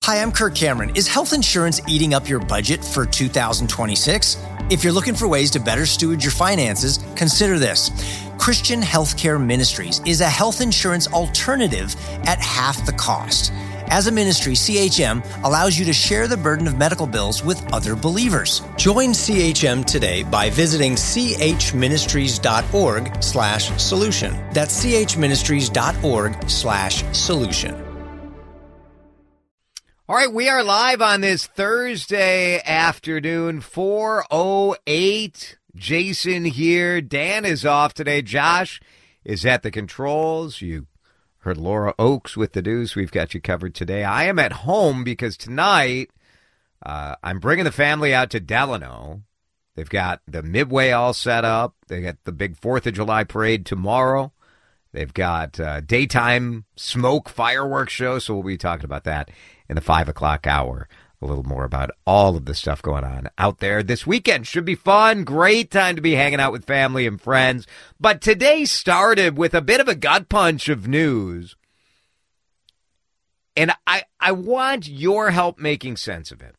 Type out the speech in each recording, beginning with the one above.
Hi, I'm Kirk Cameron. Is health insurance eating up your budget for 2026? If you're looking for ways to better steward your finances, consider this. Christian Healthcare Ministries is a health insurance alternative at half the cost. As a ministry, CHM allows you to share the burden of medical bills with other believers. Join CHM today by visiting chministries.org/solution. That's chministries.org/solution. All right, we are live on this Thursday afternoon, 4:08. Jason here. Dan is off today. Josh is at the controls. You heard Laura Oakes with the news. We've got you covered today. I am at home because tonight I'm bringing the family out to Delano. They've got the Midway all set up. They got the big 4th of July parade tomorrow. They've got daytime smoke fireworks show, so we'll be talking about that in the 5 o'clock hour. A little more about all of the stuff going on out there this weekend. Should be fun. Great time to be hanging out with family and friends. But today started with a bit of a gut punch of news. And I want your help making sense of it.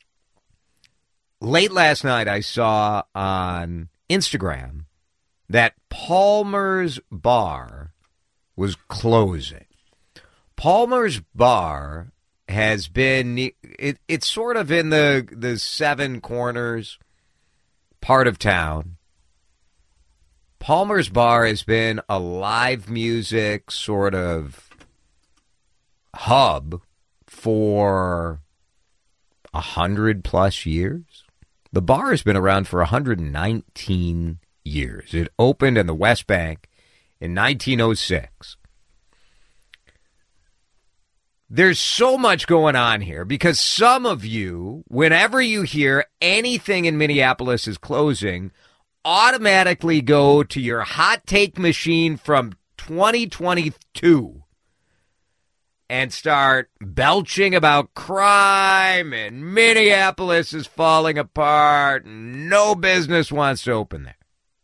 Late last night, I saw on Instagram that Palmer's Bar was closing. Palmer's Bar has been, it's sort of in the Seven Corners part of town. Palmer's Bar has been a live music sort of hub for 100+ years. The bar has been around for 119 years. It opened in the West Bank in 1906. There's so much going on here because some of you, whenever you hear anything in Minneapolis is closing, automatically go to your hot take machine from 2022 and start belching about crime and Minneapolis is falling apart and no business wants to open there.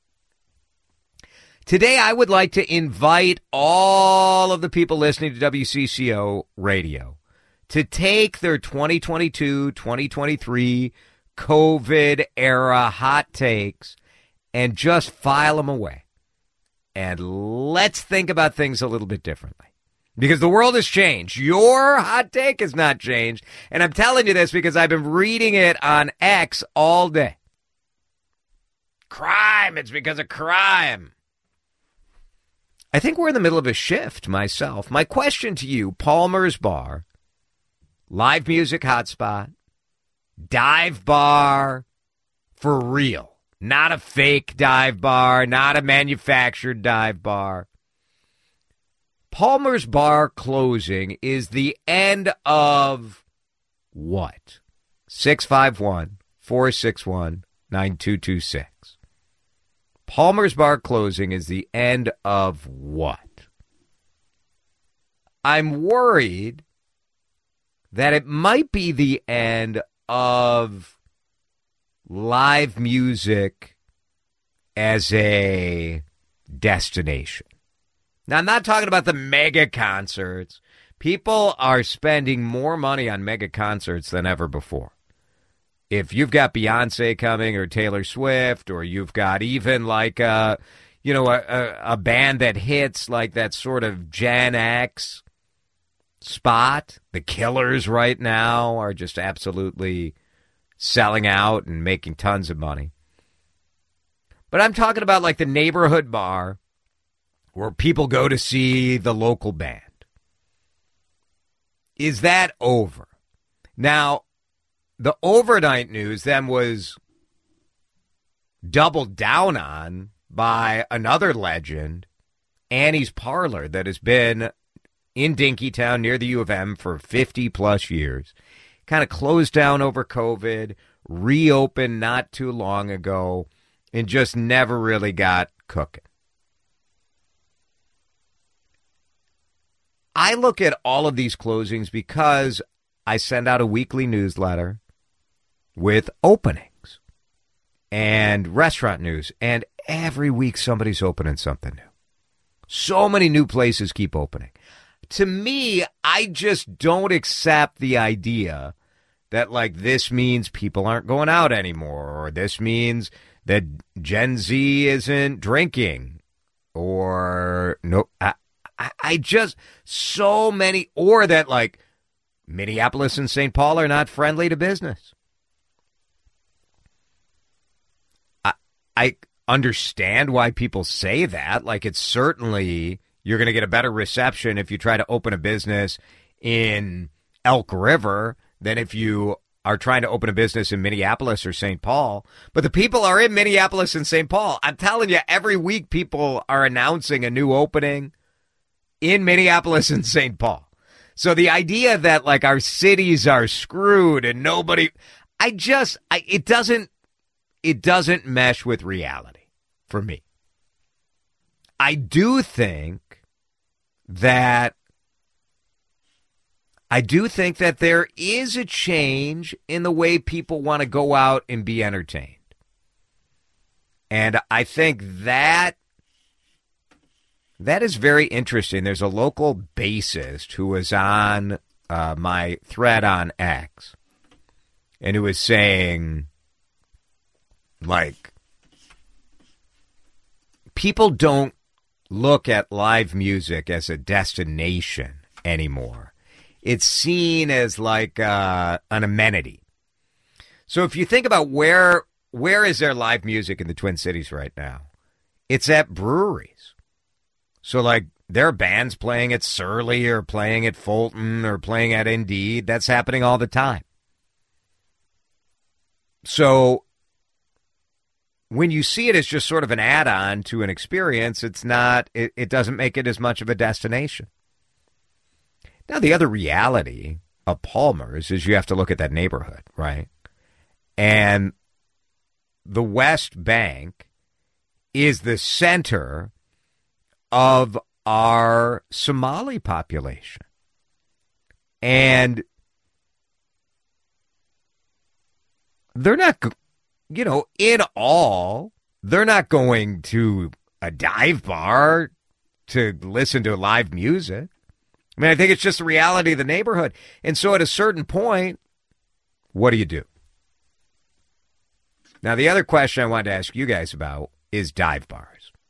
Today, I would like to invite all of the people listening to WCCO radio to take their 2022-2023 COVID-era hot takes and just file them away. And let's think about things a little bit differently. Because the world has changed. Your hot take has not changed. And I'm telling you this because I've been reading it on X all day. Crime, it's because of crime. I think we're in the middle of a shift myself. My question to you, Palmer's Bar, live music hotspot, dive bar for real. Not a fake dive bar, not a manufactured dive bar. Palmer's Bar closing is the end of what? 651-461-9226. Palmer's Bar closing is the end of what? I'm worried that it might be the end of live music as a destination. Now, I'm not talking about the mega concerts. People are spending more money on mega concerts than ever before. If you've got Beyonce coming or Taylor Swift, or you've got even like a band that hits like that sort of Gen X spot, the Killers right now are just absolutely selling out and making tons of money. But I'm talking about like the neighborhood bar where people go to see the local band. Is that over? Now, the overnight news then was doubled down on by another legend, Annie's Parlor, that has been in Dinkytown near the U of M for 50+ years. Kind of closed down over COVID, reopened not too long ago, and just never really got cooking. I look at all of these closings because I send out a weekly newsletter with openings and restaurant news, and every week somebody's opening something new. So many new places keep opening. to me, I just don't accept the idea that, like, this means people aren't going out anymore, or this means that Gen Z isn't drinking, or no, I just, so many, or that, like, Minneapolis and St. Paul are not friendly to business. I understand why people say that. Like, it's certainly, you're going to get a better reception if you try to open a business in Elk River than if you are trying to open a business in Minneapolis or St. Paul. But the people are in Minneapolis and St. Paul. I'm telling you, every week people are announcing a new opening in Minneapolis and St. Paul. So the idea that, like, our cities are screwed and nobody, it doesn't mesh with reality for me. I do think that there is a change in the way people want to go out and be entertained. And I think that is very interesting. There's a local bassist who was on my thread on X, and who was saying, like, people don't look at live music as a destination anymore. It's seen as like an amenity. So if you think about where is there live music in the Twin Cities right now, it's at breweries. So, like, there are bands playing at Surly or playing at Fulton or playing at Indeed. That's happening all the time. So when you see it as just sort of an add-on to an experience, it doesn't make it as much of a destination. Now, the other reality of Palmer's is you have to look at that neighborhood, right? And the West Bank is the center of our Somali population. And they're not, in all, they're not going to a dive bar to listen to live music. I mean, I think it's just the reality of the neighborhood. And so at a certain point, what do you do? Now, the other question I wanted to ask you guys about is dive bars.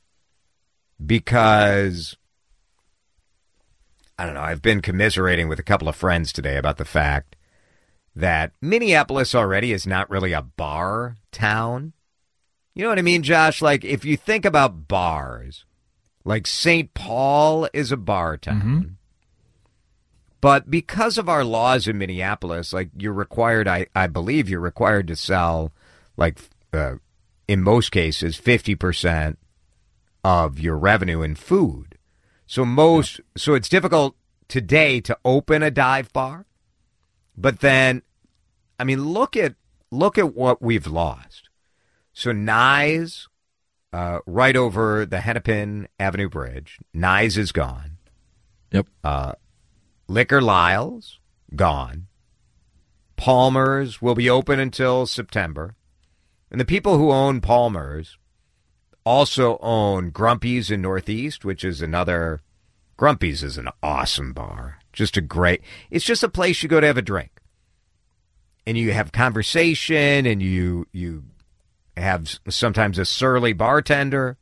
Because, I don't know, I've been commiserating with a couple of friends today about the fact that Minneapolis already is not really a bar town. You know what I mean, Josh? Like, if you think about bars, like St. Paul is a bar town. Mm-hmm. But because of our laws in Minneapolis, like, you're required, I believe you're required to sell, like, in most cases, 50% of your revenue in food. So it's difficult today to open a dive bar. But then, I mean, look at what we've lost. So Nye's, right over the Hennepin Avenue Bridge, Nye's is gone. Yep. Liquor Lyle's gone. Palmer's will be open until September. And the people who own Palmer's also own Grumpy's in Northeast, which is another. Grumpy's is an awesome bar. It's just a place you go to have a drink. And you have conversation, and you have sometimes a surly bartender.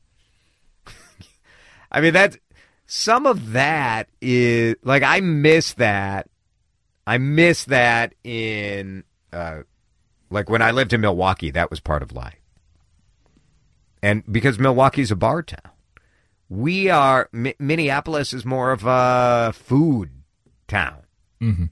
I mean, some of that is, like, I miss that. I miss that in, like, when I lived in Milwaukee, that was part of life. And because Milwaukee's a bar town, Minneapolis is more of a food town. Mm-hmm.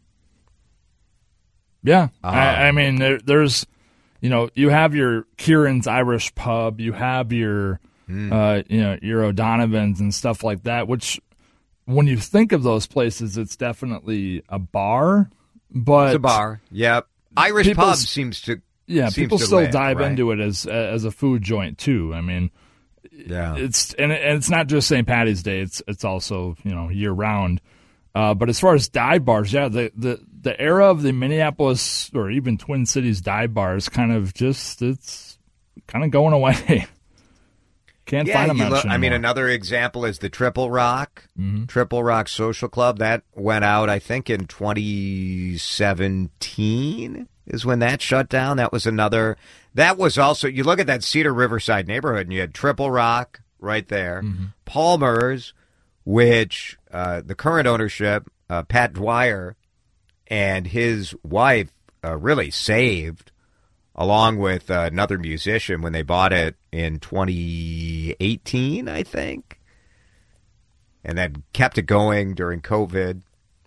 Yeah. I mean, there's, you have your Kieran's Irish Pub, you have your, your O'Donovan's and stuff like that, which when you think of those places, it's definitely a bar, but. It's a bar. Yep. Irish Pub seems to. Yeah, people still live, dive right? into it as a food joint too. I mean, yeah, it's not just St. Patty's Day. It's also year round. But as far as dive bars, yeah, the era of the Minneapolis or even Twin Cities dive bars it's kind of going away. Can't find them much anymore. Another example is the Triple Rock. Mm-hmm. Triple Rock Social Club. That went out, I think, in 2017 is when that shut down. That was another. That was also, you look at that Cedar Riverside neighborhood, and you had Triple Rock right there. Mm-hmm. Palmer's, which the current ownership, Pat Dwyer, and his wife really saved, along with another musician, when they bought it in 2018, I think, and then kept it going during COVID.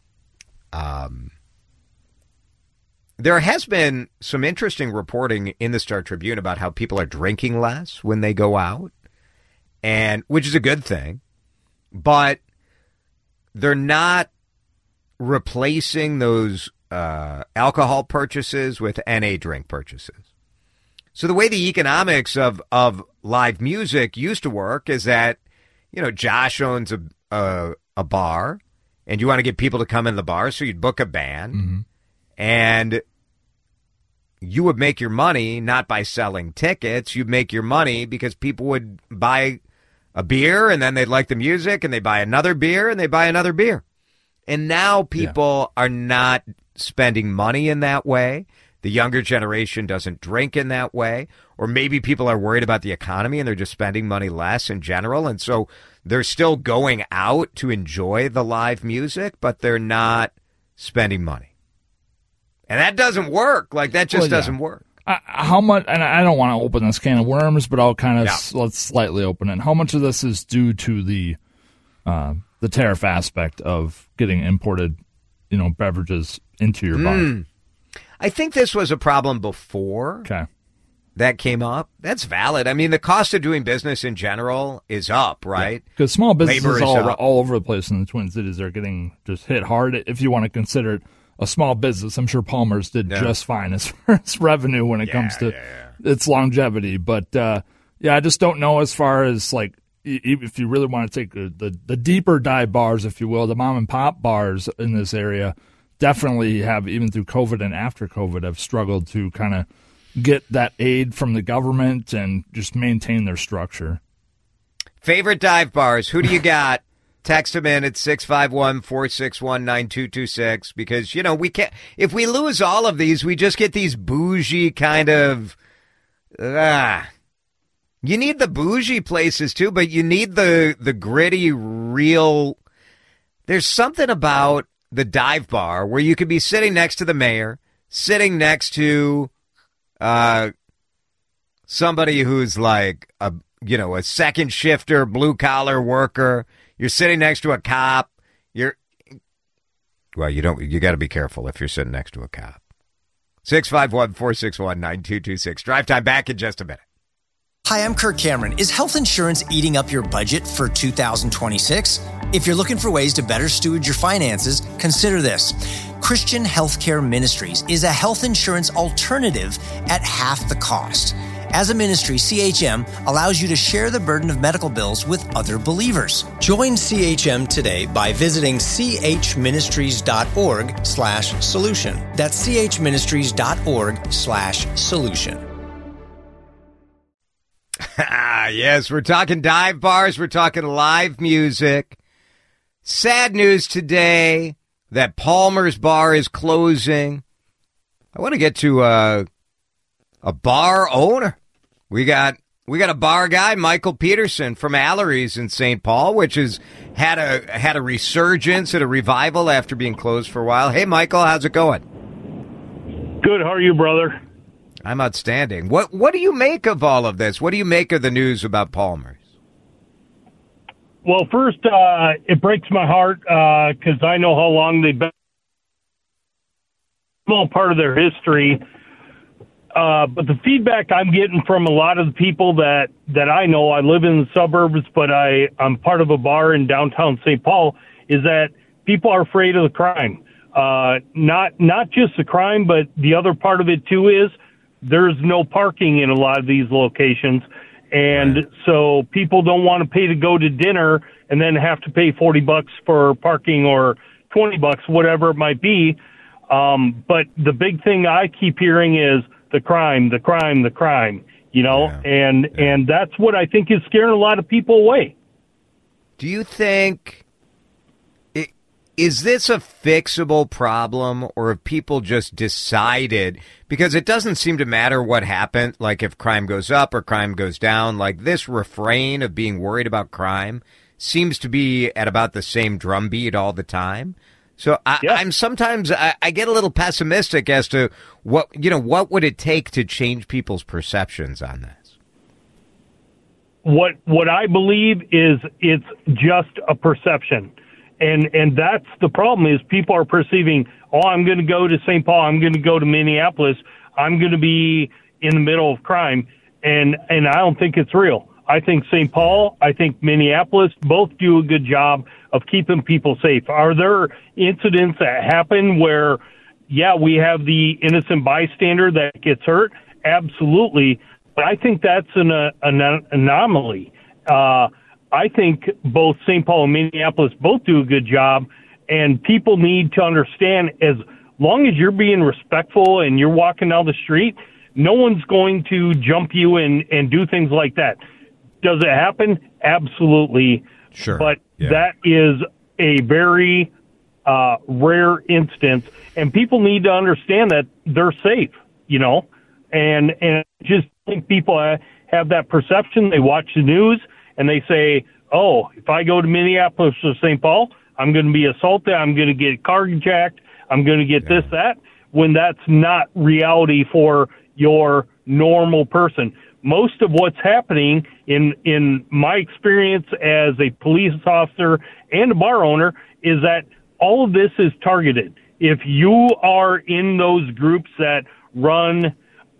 There has been some interesting reporting in the Star Tribune about how people are drinking less when they go out, and which is a good thing, but they're not replacing those alcohol purchases with NA drink purchases. So the way the economics of live music used to work is that, Josh owns a bar, and you want to get people to come in the bar, so you'd book a band, Mm-hmm. and you would make your money not by selling tickets. You'd make your money because people would buy a beer, and then they'd like the music, and they buy another beer, and they buy another beer. And now people are not spending money in that way. The younger generation doesn't drink in that way. Or maybe people are worried about the economy and they're just spending money less in general. And so they're still going out to enjoy the live music, but they're not spending money. And that doesn't work. Like, that just doesn't work. How much, and I don't want to open this can of worms, but I'll kind of, let's slightly open it. How much of this is due to the tariff aspect of getting imported, beverages into your bar? I think this was a problem before that came up. That's valid. I mean, the cost of doing business in general is up, right? Because small businesses all over the place in the Twin Cities are getting just hit hard. If you want to consider it a small business, I'm sure Palmer's did just fine as far as revenue when it comes to its longevity. But, I just don't know as far as, like, if you really want to take the deeper dive bars, if you will, the mom and pop bars in this area definitely have, even through COVID and after COVID, have struggled to kind of get that aid from the government and just maintain their structure. Favorite dive bars, who do you got? Text them in at 651-461-9226 because, we can't, if we lose all of these, we just get these bougie kind of, you need the bougie places too, but you need the gritty, real, there's something about the dive bar where you could be sitting next to the mayor, sitting next to somebody who's like a second shifter, blue collar worker. You're sitting next to a cop. You got to be careful if you're sitting next to a cop. 651-461-9226. Drive time back in just a minute. Hi, I'm Kirk Cameron. Is health insurance eating up your budget for 2026? If you're looking for ways to better steward your finances, consider this. Christian Healthcare Ministries is a health insurance alternative at half the cost. As a ministry, CHM allows you to share the burden of medical bills with other believers. Join CHM today by visiting chministries.org/solution. That's chministries.org/solution. Yes, we're talking dive bars. We're talking live music. Sad news today that Palmer's Bar is closing. I want to get to a bar owner. We got a bar guy, Michael Peterson from Allery's in St. Paul, which has had a resurgence and a revival after being closed for a while. Hey, Michael, how's it going? Good. How are you, brother? I'm outstanding. What do you make of all of this? What do you make of the news about Palmer's? Well, first, it breaks my heart because I know how long they've been. Small part of their history. But the feedback I'm getting from a lot of the people that I know, I live in the suburbs, but I'm part of a bar in downtown St. Paul, is that people are afraid of the crime. Not just the crime, but the other part of it too is there's no parking in a lot of these locations. And so people don't want to pay to go to dinner and then have to pay $40 for parking or $20, whatever it might be. But the big thing I keep hearing is the crime. and that's what I think is scaring a lot of people away. Do you think, is this a fixable problem, or have people just decided, because it doesn't seem to matter what happened, like if crime goes up or crime goes down, like this refrain of being worried about crime seems to be at about the same drumbeat all the time. So I'm sometimes I get a little pessimistic as to what would it take to change people's perceptions on this. What I believe is it's just a perception. And that's the problem, is people are perceiving, I'm going to go to St. Paul, I'm going to go to Minneapolis, I'm going to be in the middle of crime. And I don't think it's real. I think St. Paul, I think Minneapolis both do a good job of keeping people safe. Are there incidents that happen where, we have the innocent bystander that gets hurt? Absolutely. But I think that's an anomaly. I think both St. Paul and Minneapolis both do a good job, and people need to understand, as long as you're being respectful and you're walking down the street, no one's going to jump you and do things like that. Does it happen? Absolutely. Sure. But that is a very rare instance, and people need to understand that they're safe, and I just think people have that perception. They watch the news and they say, if I go to Minneapolis or St. Paul, I'm going to be assaulted, I'm going to get carjacked, I'm going to get this, that, when that's not reality for your normal person. Most of what's happening in my experience as a police officer and a bar owner is that all of this is targeted. If you are in those groups that run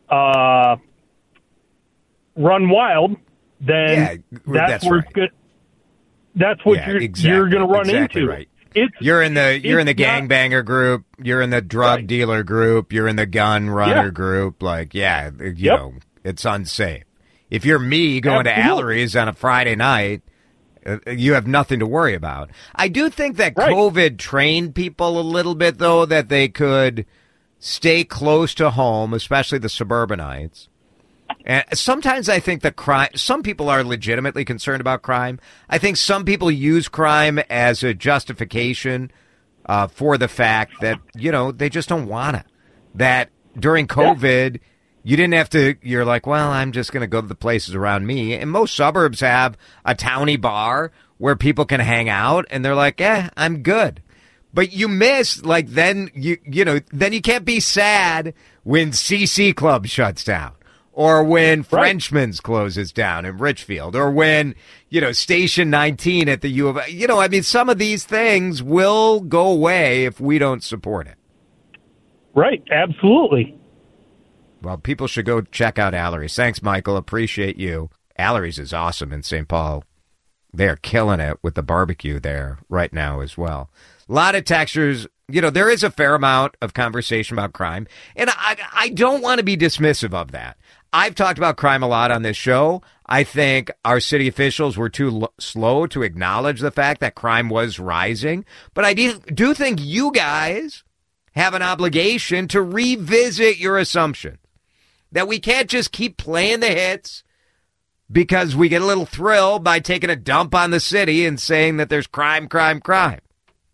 wild, then that's where right. That's what you're going to run into. Right. You're in the gangbanger group. You're in the drug dealer group. You're in the gun runner group. Like, you know, it's unsafe. If you're me going to Allery's on a Friday night, you have nothing to worry about. I do think that COVID trained people a little bit, though, that they could stay close to home, especially the suburbanites. And sometimes I think that some people are legitimately concerned about crime. I think some people use crime as a justification for the fact that, you know, they just don't want it. That during COVID, you didn't have to, you're like, well, I'm just going to go to the places around me. And most suburbs have a towny bar where people can hang out, and they're like, I'm good. But you miss, like, then you can't be sad when CC Club shuts down. Or when Frenchman's closes down in Richfield, or when, Station 19 at the U of A. Some of these things will go away if we don't support it. Right, absolutely. Well, people should go check out Allery's. Thanks, Michael. Appreciate you. Allery's is awesome in St. Paul. They're killing it with the barbecue there right now as well. A lot of textures. There is a fair amount of conversation about crime, and I don't want to be dismissive of that. I've talked about crime a lot on this show. I think our city officials were too slow to acknowledge the fact that crime was rising. But I do think you guys have an obligation to revisit your assumption that we can't just keep playing the hits because we get a little thrill by taking a dump on the city and saying that there's crime, crime, crime.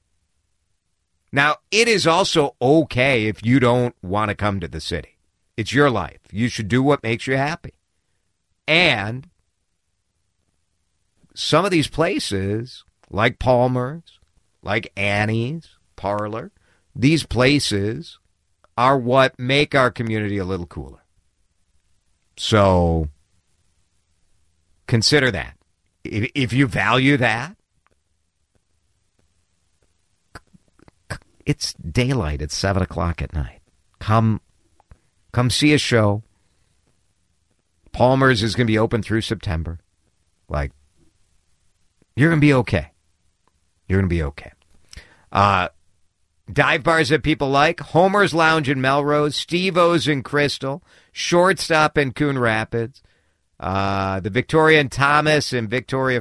Now, it is also okay if you don't want to come to the city. It's your life. You should do what makes you happy. And some of these places, like Palmer's, like Annie's Parlor, these places are what make our community a little cooler. So consider that. If you value that, it's daylight at 7 o'clock at night. Come see a show. Palmer's is going to be open through September. Like, you're going to be okay. You're going to be okay. Dive bars that people like. Homer's Lounge in Melrose. Steve-O's in Crystal. Shortstop in Coon Rapids. The Victoria and Thomas in Victoria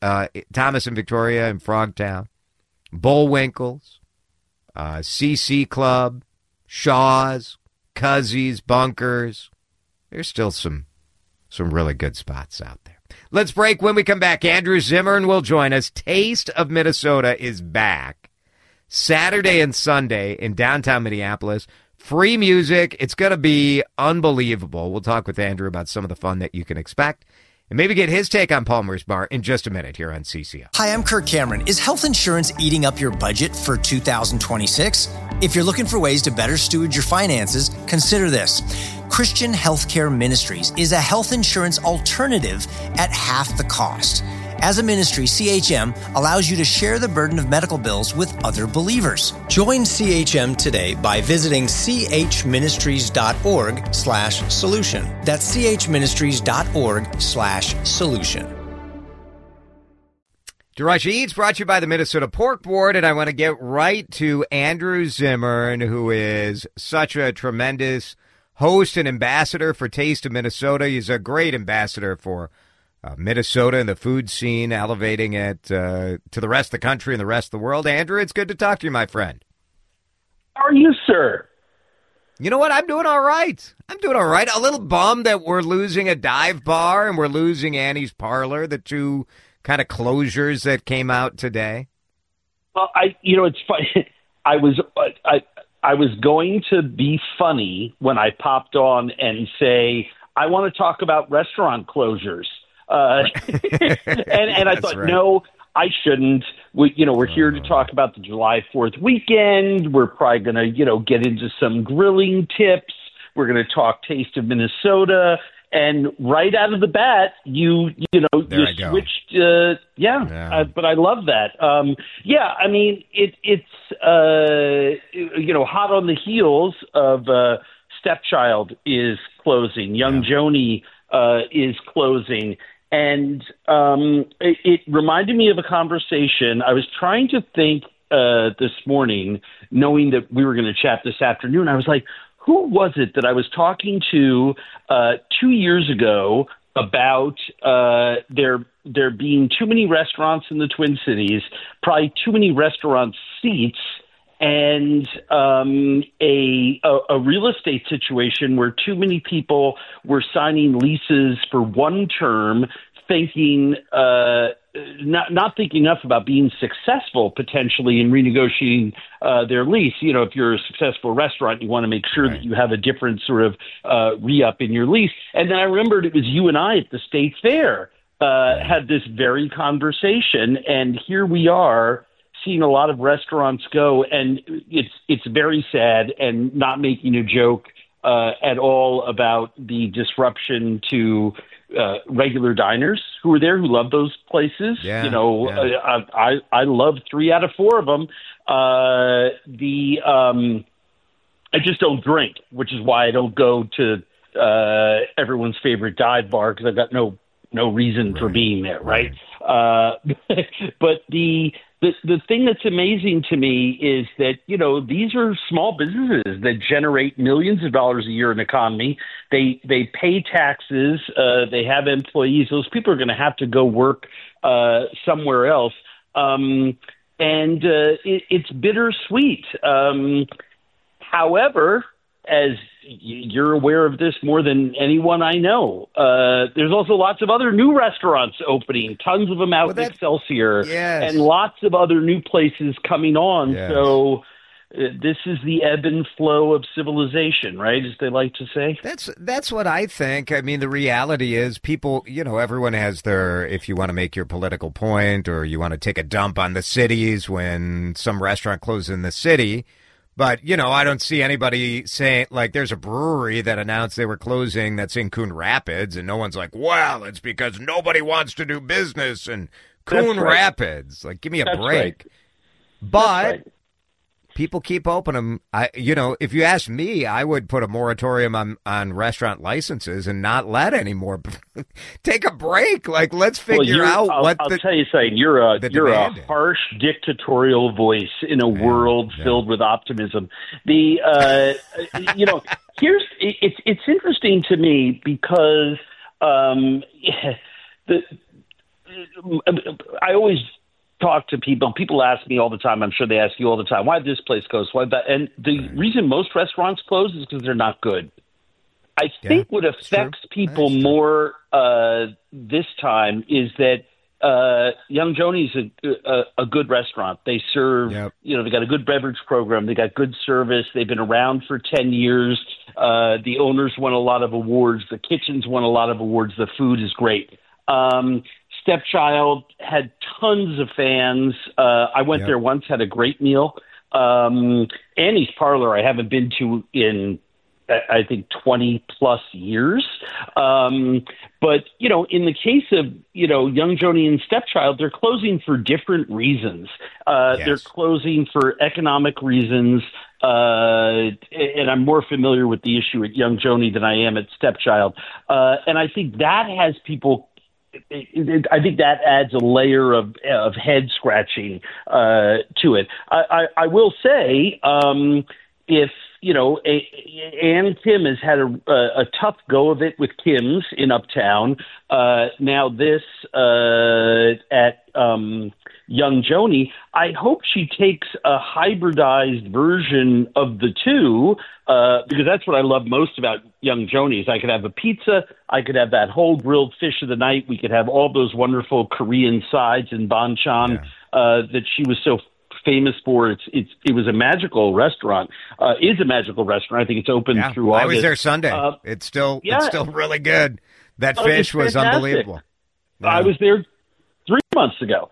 in Frogtown. Bullwinkle's. CC Club. Shaw's. Cuzzies, Bunkers. There's still some some really good spots out there. Let's break. When we come back, Andrew Zimmern will join us. Taste of Minnesota is back Saturday and Sunday in downtown Minneapolis. Free music. It's going to be unbelievable. We'll talk with Andrew about some of the fun that you can expect and maybe get his take on Palmer's Bar in just a minute here on CCO. Hi, I'm Kirk Cameron. Is health insurance eating up your budget for 2026? If you're looking for ways to better steward your finances, consider this. Christian Healthcare Ministries is a health insurance alternative at half the cost. As a ministry, CHM allows you to share the burden of medical bills with other believers. Join CHM today by visiting chministries.org/solution. That's chministries.org/solution. Darasha Eats brought to you by the Minnesota Pork Board, and I want to get right to Andrew Zimmern, who is such a tremendous host and ambassador for Taste of Minnesota. He's a great ambassador for Minnesota and the food scene, elevating it to the rest of the country and the rest of the world. Andrew, it's good to talk to you, my friend. How are you, sir? You know what? I'm doing all right. A little bummed that we're losing a dive bar and we're losing Annie's Parlor, the two kind of closures that came out today. Well, it's funny. I was going to be funny when I popped on and say, I want to talk about restaurant closures. And I thought, right. No, I shouldn't. We're here to talk about the July 4th weekend. We're probably going to, get into some grilling tips. We're going to talk Taste of Minnesota. And right out of the bat, you switched. But I love that. It's hot on the heels of Stepchild is closing. Young Joni is closing. And it reminded me of a conversation. I was trying to think this morning, knowing that we were going to chat this afternoon. I was like, who was it that I was talking to 2 years ago about there being too many restaurants in the Twin Cities, probably too many restaurant seats, and a real estate situation where too many people were signing leases for one term, thinking not thinking enough about being successful potentially in renegotiating their lease. If you're a successful restaurant, you want to make sure that you have a different sort of re-up in your lease. And then I remembered it was you and I at the State Fair had this very conversation, and here we are seeing a lot of restaurants go, and it's very sad, and not making a joke at all about the disruption to regular diners who are there, who love those places. I love 3 out of 4 of them. I just don't drink, which is why I don't go to everyone's favorite dive bar, because I've got no reason for being there, right? But the thing that's amazing to me is that, these are small businesses that generate millions of dollars a year in the economy. They pay taxes. They have employees. Those people are going to have to go work somewhere else. It's bittersweet. However, as you're aware of this more than anyone I know, there's also lots of other new restaurants opening, tons of them out in Excelsior, and lots of other new places coming on. Yes. So this is the ebb and flow of civilization, right, as they like to say? That's what I think. I mean, the reality is people, everyone has their, if you want to make your political point or you want to take a dump on the cities when some restaurant closes in the city. But, I don't see anybody saying, like, there's a brewery that announced they were closing that's in Coon Rapids, and no one's like, well, it's because nobody wants to do business in Coon Rapids. Like, give me a break. Right. But people keep opening them. If you ask me, I would put a moratorium on restaurant licenses and not let any more. Take a break. Like, let's figure out what I'll tell you something. You're a harsh dictatorial voice in a world filled with optimism. It's interesting to me because I always talk to people. People ask me all the time. I'm sure they ask you all the time, why did this place close? Why that? And the reason most restaurants close is because they're not good. I think what affects people more this time is that Young Joni's a good restaurant. They serve, they got a good beverage program. They got good service. They've been around for 10 years. The owners won a lot of awards. The kitchen's won a lot of awards. The food is great. Stepchild had tons of fans. I went there once, had a great meal. Annie's Parlor I haven't been to in I think 20 plus years. But, in the case of, Young Joni and Stepchild, they're closing for different reasons. They're closing for economic reasons. And I'm more familiar with the issue at Young Joni than I am at Stepchild. And I think that has people, I think that adds a layer of head scratching to it. I will say, if Ann Kim has had a tough go of it with Kim's in Uptown. Now this at Young Joni. I hope she takes a hybridized version of the two, because that's what I love most about Young Joni. Is I could have a pizza, I could have that whole grilled fish of the night, we could have all those wonderful Korean sides and banchan that she was so famous for. It was a magical restaurant. Is a magical restaurant. I think it's open through August. I was there Sunday. It's still really good. That fish was unbelievable. Yeah. I was there 3 months ago,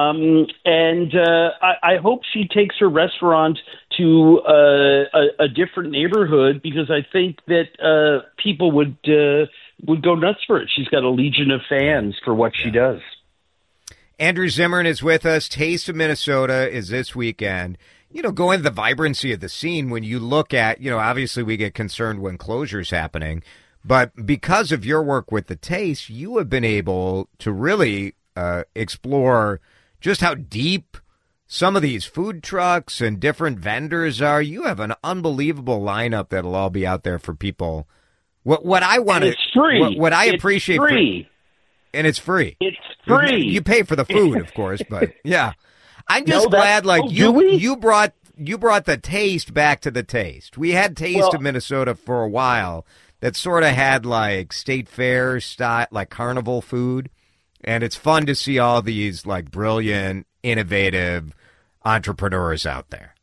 and I hope she takes her restaurant to a different neighborhood, because I think that people would go nuts for it. She's got a legion of fans for what she does. Andrew Zimmern is with us. Taste of Minnesota is this weekend. Going to the vibrancy of the scene, when you look at, obviously we get concerned when closure's happening, but because of your work with the Taste, you have been able to really explore just how deep some of these food trucks and different vendors are. You have an unbelievable lineup that'll all be out there for people. What I want to, it's free. What I appreciate, free. And it's free. It's free. You pay for the food, of course, but yeah. I'm just glad, you brought the Taste back to the Taste. We had Taste of Minnesota for a while that sort of had like state fair style, like carnival food, and it's fun to see all these like brilliant, innovative entrepreneurs out there.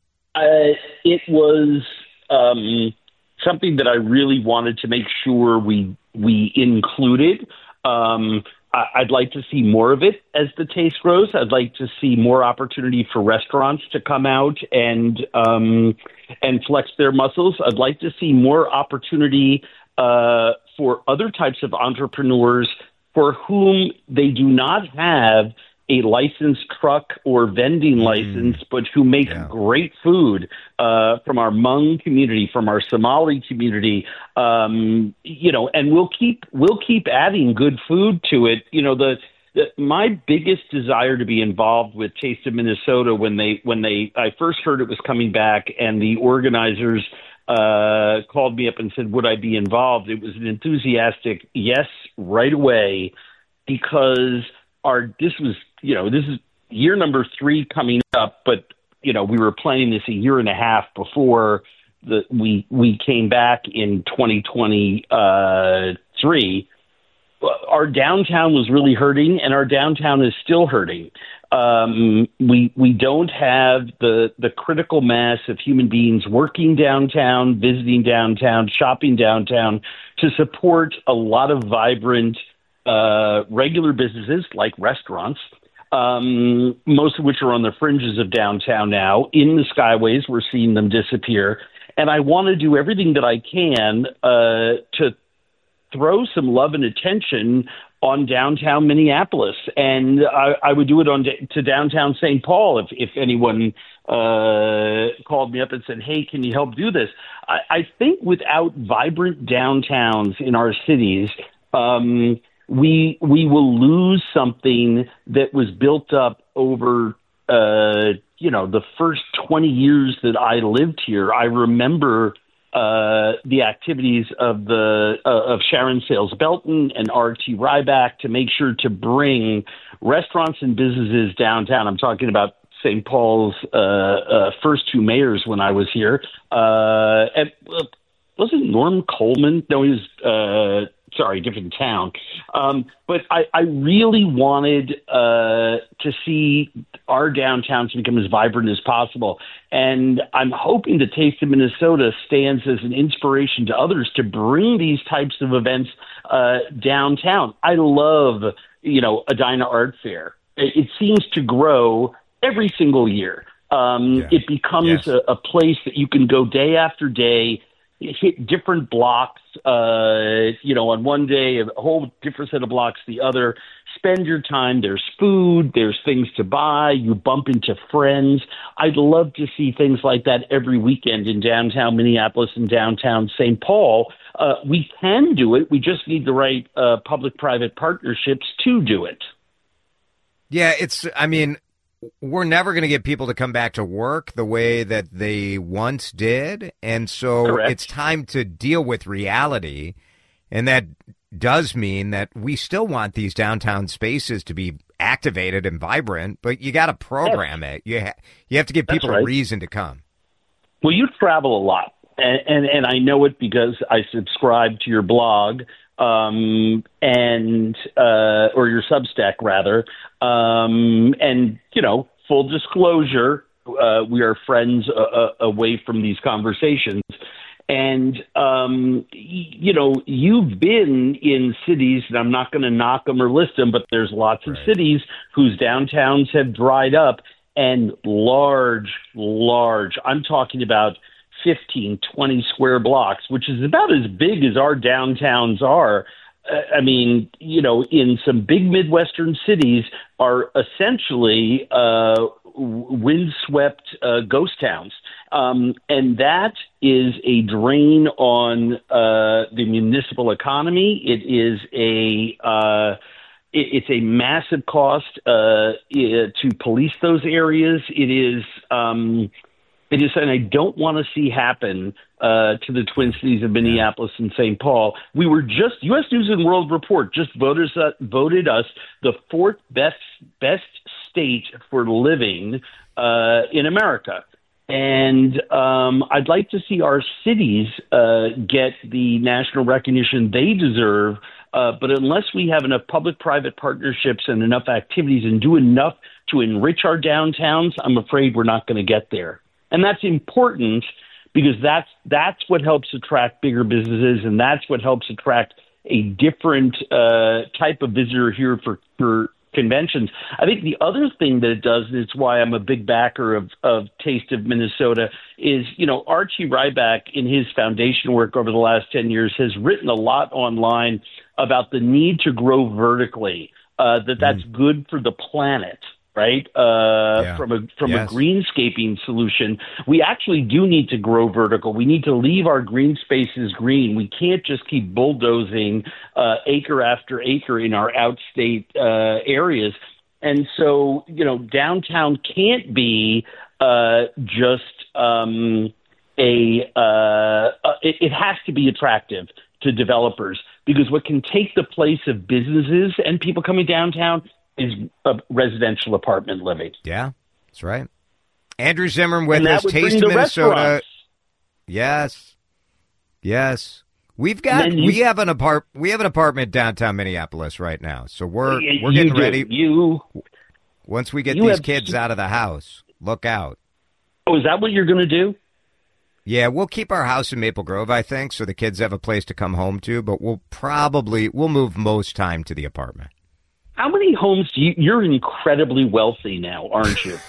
It was something that I really wanted to make sure we included. I'd like to see more of it as the Taste grows. I'd like to see more opportunity for restaurants to come out and flex their muscles. I'd like to see more opportunity for other types of entrepreneurs for whom they do not have a licensed truck or vending license, but who make great food, from our Hmong community, from our Somali community, and we'll keep adding good food to it. My biggest desire to be involved with Taste of Minnesota when I first heard it was coming back, and the organizers called me up and said, would I be involved? It was an enthusiastic yes right away, because this is year number 3 coming up, but we were planning this a year and a half before we came back in 2023. Our downtown was really hurting, and our downtown is still hurting. We don't have the critical mass of human beings working downtown, visiting downtown, shopping downtown, to support a lot of vibrant regular businesses like restaurants, most of which are on the fringes of downtown now. In the skyways, we're seeing them disappear. And I want to do everything that I can to throw some love and attention on downtown Minneapolis. And I would do it to downtown St. Paul if anyone called me up and said, hey, can you help do this? I think without vibrant downtowns in our cities, we will lose something that was built up over, the first 20 years that I lived here. I remember the activities of Sharon Sales Belton and R.T. Ryback to make sure to bring restaurants and businesses downtown. I'm talking about St. Paul's first 2 mayors when I was here. And wasn't Norm Coleman? No, he was sorry, different town. But I really wanted to see our downtowns become as vibrant as possible. And I'm hoping the Taste of Minnesota stands as an inspiration to others to bring these types of events downtown. I love, Edina Art Fair. It seems to grow every single year. It becomes a place that you can go day after day, hit different blocks, on one day, a whole different set of blocks the other. Spend your time. There's food. There's things to buy. You bump into friends. I'd love to see things like that every weekend in downtown Minneapolis and downtown St. Paul. We can do it. We just need the right public-private partnerships to do it. Yeah, we're never going to get people to come back to work the way that they once did. And so Correct. It's time to deal with reality. And that does mean that we still want these downtown spaces to be activated and vibrant, but you got to program it. You have to give people a reason to come. Well, you travel a lot, and I know it because I subscribe to your blog, or your Substack rather. And, full disclosure, we are friends away from these conversations. And, you've been in cities, and I'm not going to knock them or list them, but there's lots of cities whose downtowns have dried up, and large, I'm talking about 15, 20 square blocks, which is about as big as our downtowns are. In some big Midwestern cities are essentially windswept ghost towns. And that is a drain on the municipal economy. It's a massive cost to police those areas. It is, and I don't want to see happen to the Twin Cities of Minneapolis and St. Paul. We were just, U.S. News and World Report just voted us the fourth best state for living in America. And I'd like to see our cities get the national recognition they deserve. But unless we have enough public-private partnerships and enough activities and do enough to enrich our downtowns, I'm afraid we're not going to get there. And that's important because that's what helps attract bigger businesses, and that's what helps attract a different type of visitor here for conventions. I think the other thing that it does, and it's why I'm a big backer of Taste of Minnesota, is, Archie Ryback in his foundation work over the last 10 years has written a lot online about the need to grow vertically, that's good for the planet. Right? From a greenscaping solution, we actually do need to grow vertical. We need to leave our green spaces green. We can't just keep bulldozing acre after acre in our outstate areas. And so, downtown can't be just it has to be attractive to developers, because what can take the place of businesses and people coming downtown is residential apartment living. Yeah, that's right. Andrew Zimmern with us, Taste of Minnesota. Yes. We have an apartment downtown Minneapolis right now, so we're getting ready. Once we get these kids out of the house, look out. Oh, is that what you're going to do? Yeah, we'll keep our house in Maple Grove, I think, so the kids have a place to come home to. But we'll move most time to the apartment. How many homes you're incredibly wealthy now, aren't you?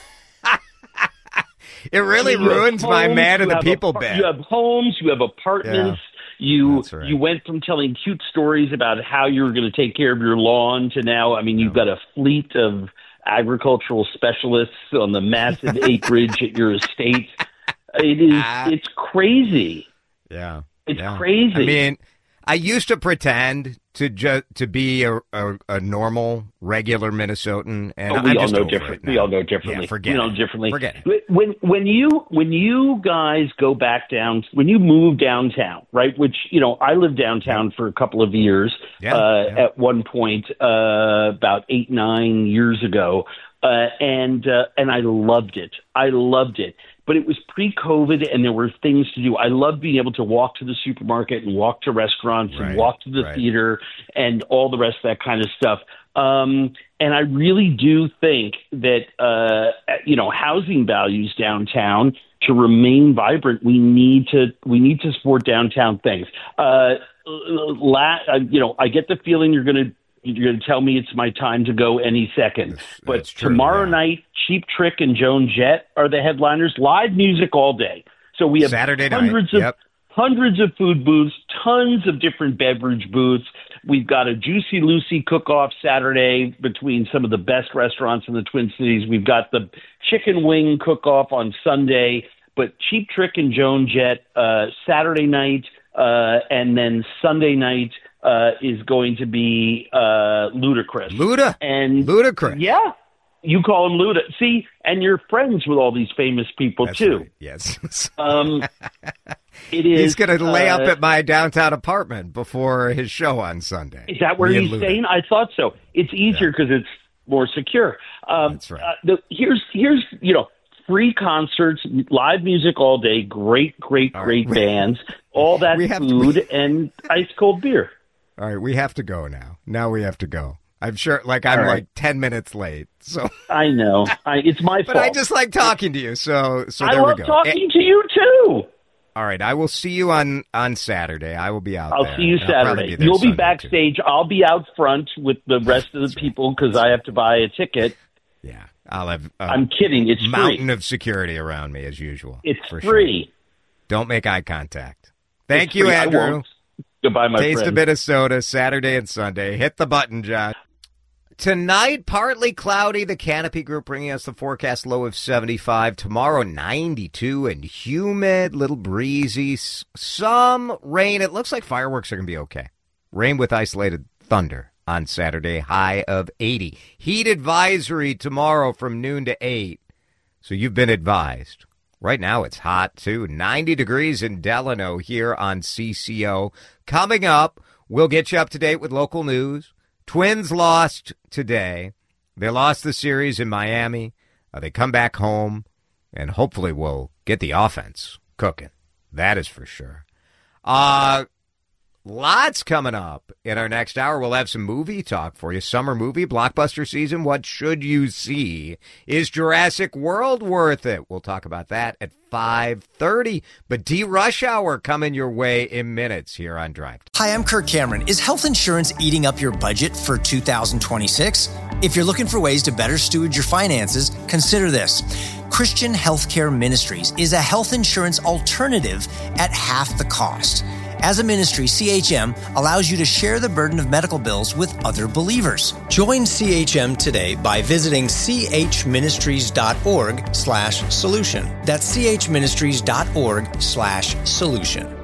It really ruins my man of the people bit. You have homes, you have apartments. Yeah, you went from telling cute stories about how you were going to take care of your lawn to now, you've got a fleet of agricultural specialists on the massive acreage at your estate. It's crazy. Yeah. It's crazy. I used to pretend to be a normal, regular Minnesotan, and we all know differently. We all know differently. Yeah, forget it. When you guys go back down, when you move downtown, right? Which I lived downtown for a couple of years. At one point, about 8-9 years ago. And I loved it. but it was pre-COVID and there were things to do. I love being able to walk to the supermarket and walk to restaurants and walk to the theater and all the rest of that kind of stuff. And I really do think that, housing values downtown to remain vibrant, we need to support downtown things. I get the feeling you're going to tell me it's my time to go any second. But tomorrow night, Cheap Trick and Joan Jett are the headliners. Live music all day. So we have hundreds of food booths, tons of different beverage booths. We've got a Juicy Lucy cook-off Saturday between some of the best restaurants in the Twin Cities. We've got the chicken wing cook-off on Sunday. But Cheap Trick and Joan Jett Saturday night, and then Sunday night is going to be Ludacris. Ludacris. Yeah. You call him Luda. See, and you're friends with all these famous people, too. Right. Yes. It is. He's going to lay up at my downtown apartment before his show on Sunday. Is that where he's staying? I thought so. It's easier because it's more secure. That's right. Here's free concerts, live music all day, great bands, all that food, and ice cold beer. All right, we have to go now. Now we have to go. I'm sure, I'm 10 minutes late. So I know. It's my fault. But I just like talking to you, so I there we love go. talking to you, too. All right, I will see you on Saturday. I will be out there. I'll see you Saturday. You'll be backstage. Too. I'll be out front with the rest of the people because I have to buy a ticket. Yeah, I'll have I'm kidding. It's mountain free. Of security around me, as usual. It's Sure. free. Don't make eye contact. Thank you, Andrew. Goodbye, my friend. Taste a bit of soda, Saturday and Sunday. Hit the button, John. Tonight, partly cloudy. The Canopy Group bringing us the forecast low of 75. Tomorrow, 92 and humid, little breezy. Some rain. It looks like fireworks are going to be okay. Rain with isolated thunder on Saturday, high of 80. Heat advisory tomorrow from noon to 8. So you've been advised. Right now, it's hot, too. 90 degrees in Delano here on CCO. Coming up, we'll get you up to date with local news. Twins lost today. They lost the series in Miami. They come back home, and hopefully we'll get the offense cooking. That is for sure. Lots coming up in our next hour. We'll have some movie talk for you. Summer movie, blockbuster season. What should you see? Is Jurassic World worth it? We'll talk about that at 5:30. But D-Rush Hour coming your way in minutes here on Drive. Hi, I'm Kirk Cameron. Is health insurance eating up your budget for 2026? If you're looking for ways to better steward your finances, consider this. Christian Healthcare Ministries is a health insurance alternative at half the cost. As a ministry, CHM allows you to share the burden of medical bills with other believers. Join CHM today by visiting chministries.org/solution. That's chministries.org/solution.